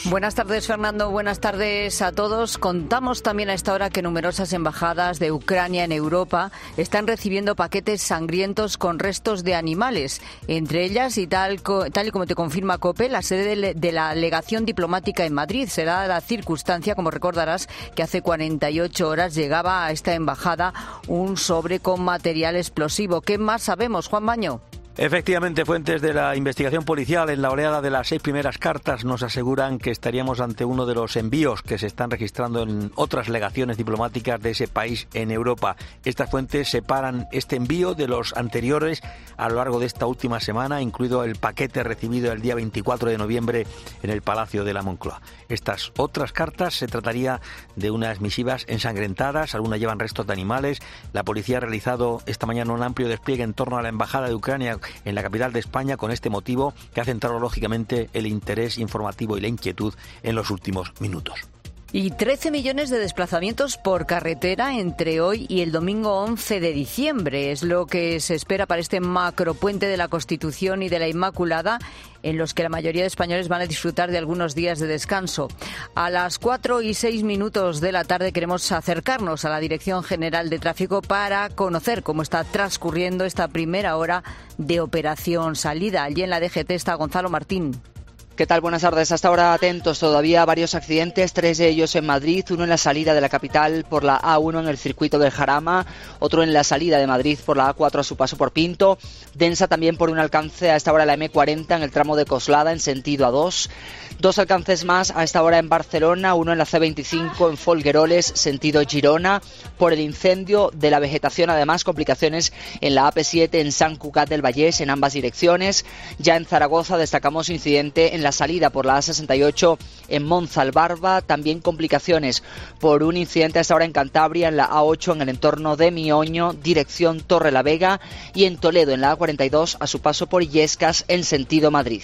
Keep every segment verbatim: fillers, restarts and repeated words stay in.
Buenas tardes, Fernando. Buenas tardes a todos. Contamos también a esta hora que numerosas embajadas de Ucrania en Europa están recibiendo paquetes sangrientos con restos de animales. Entre ellas, y tal, tal y como te confirma COPE, la sede de, de la legación diplomática en Madrid. Será la circunstancia, como recordarás, que hace cuarenta y ocho horas llegaba a esta embajada un sobre con material explosivo. ¿Qué más sabemos, Juan Baño? Efectivamente, fuentes de la investigación policial en la oleada de las seis primeras cartas nos aseguran que estaríamos ante uno de los envíos que se están registrando en otras legaciones diplomáticas de ese país en Europa. Estas fuentes separan este envío de los anteriores a lo largo de esta última semana, incluido el paquete recibido el día veinticuatro de noviembre en el Palacio de la Moncloa. Estas otras cartas se trataría de unas misivas ensangrentadas, algunas llevan restos de animales. La policía ha realizado esta mañana un amplio despliegue en torno a la embajada de Ucrania en la capital de España con este motivo, que ha centrado lógicamente el interés informativo y la inquietud en los últimos minutos. Y trece millones de desplazamientos por carretera entre hoy y el domingo once de diciembre. Es lo que se espera para este macropuente de la Constitución y de la Inmaculada, en los que la mayoría de españoles van a disfrutar de algunos días de descanso. A las cuatro y seis minutos de la tarde queremos acercarnos a la Dirección General de Tráfico para conocer cómo está transcurriendo esta primera hora de operación salida. Allí en la D G T está Gonzalo Martín. ¿Qué tal? Buenas tardes. Hasta ahora atentos todavía varios accidentes, tres de ellos en Madrid, uno en la salida de la capital por la A uno en el circuito del Jarama, otro en la salida de Madrid por la A cuatro a su paso por Pinto, densa también por un alcance a esta hora la M cuarenta en el tramo de Coslada en sentido A dos, dos alcances más a esta hora en Barcelona, uno en la C veinticinco en Folgueroles sentido Girona, por el incendio de la vegetación, además complicaciones en la A P siete en Sant Cugat del Vallès en ambas direcciones. Ya en Zaragoza destacamos incidente en la salida por la A sesenta y ocho en Monzalbarba, también complicaciones por un incidente a esta hora en Cantabria en la A ocho en el entorno de Mioño, dirección Torrelavega, y en Toledo en la A cuarenta y dos a su paso por Illescas en sentido Madrid.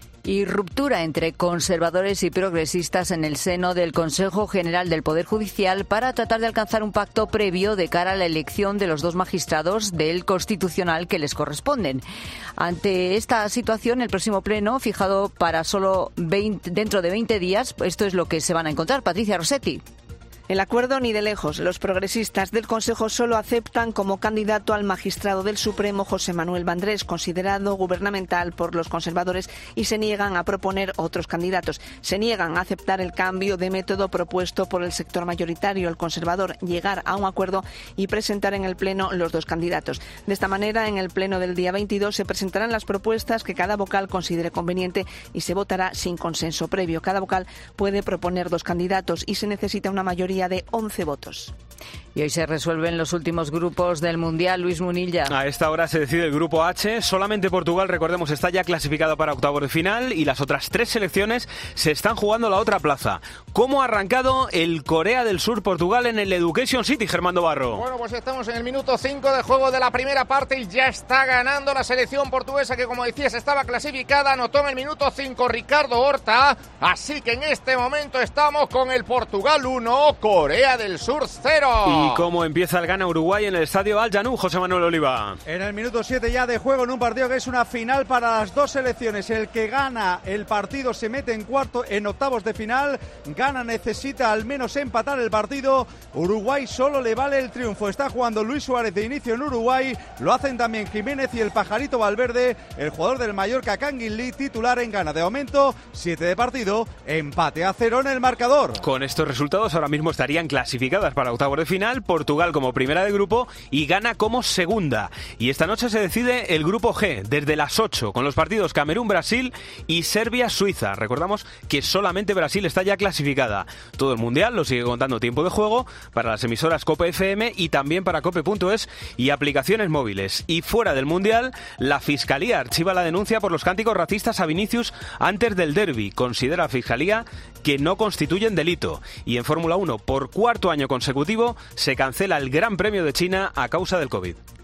Y ruptura entre conservadores y progresistas en el seno del Consejo General del Poder Judicial para tratar de alcanzar un pacto previo de cara a la elección de los dos magistrados del Constitucional que les corresponden. Ante esta situación, el próximo pleno, fijado para solo veinte, dentro de veinte días, esto es lo que se van a encontrar. Patricia Rossetti. El acuerdo ni de lejos. Los progresistas del Consejo solo aceptan como candidato al magistrado del Supremo José Manuel Vandrés, considerado gubernamental por los conservadores, y se niegan a proponer otros candidatos. Se niegan a aceptar el cambio de método propuesto por el sector mayoritario, el conservador, llegar a un acuerdo y presentar en el Pleno los dos candidatos. De esta manera, en el Pleno del día veintidós se presentarán las propuestas que cada vocal considere conveniente y se votará sin consenso previo. Cada vocal puede proponer dos candidatos y se necesita una mayoría de once votos. Y hoy se resuelven los últimos grupos del Mundial. Luis Munilla. A esta hora se decide el grupo H. Solamente Portugal, recordemos, está ya clasificado para octavos de final y las otras tres selecciones se están jugando la otra plaza. ¿Cómo ha arrancado el Corea del Sur-Portugal en el Education City, Germán Barro? Bueno, pues estamos en el minuto cinco de juego de la primera parte y ya está ganando la selección portuguesa que, como decías, estaba clasificada. Anotó en el minuto cinco Ricardo Horta. Así que en este momento estamos con el Portugal uno, Corea del Sur cero. ¿Y cómo empieza el gana Uruguay en el estadio Al Janú, José Manuel Oliva? En el minuto siete ya de juego en un partido que es una final para las dos selecciones. El que gana el partido se mete en cuarto, en octavos de final. Gana necesita al menos empatar el partido. Uruguay solo le vale el triunfo. Está jugando Luis Suárez de inicio en Uruguay. Lo hacen también Jiménez y el Pajarito Valverde. El jugador del Mallorca, Kangin Lee, titular en Ghana. De momento, siete de partido, empate a cero en el marcador. Con estos resultados ahora mismo estarían clasificadas para octavos de final, Portugal como primera de grupo y Ghana como segunda. Y esta noche se decide el grupo G, desde las ocho, con los partidos Camerún-Brasil y Serbia-Suiza. Recordamos que solamente Brasil está ya clasificada. Todo el Mundial lo sigue contando Tiempo de Juego para las emisoras COPE F M y también para cope punto es y aplicaciones móviles. Y fuera del Mundial, la Fiscalía archiva la denuncia por los cánticos racistas a Vinicius antes del derbi. Considera la Fiscalía que no constituyen delito. Y en Fórmula uno, por cuarto año consecutivo, se cancela el Gran Premio de China a causa del COVID.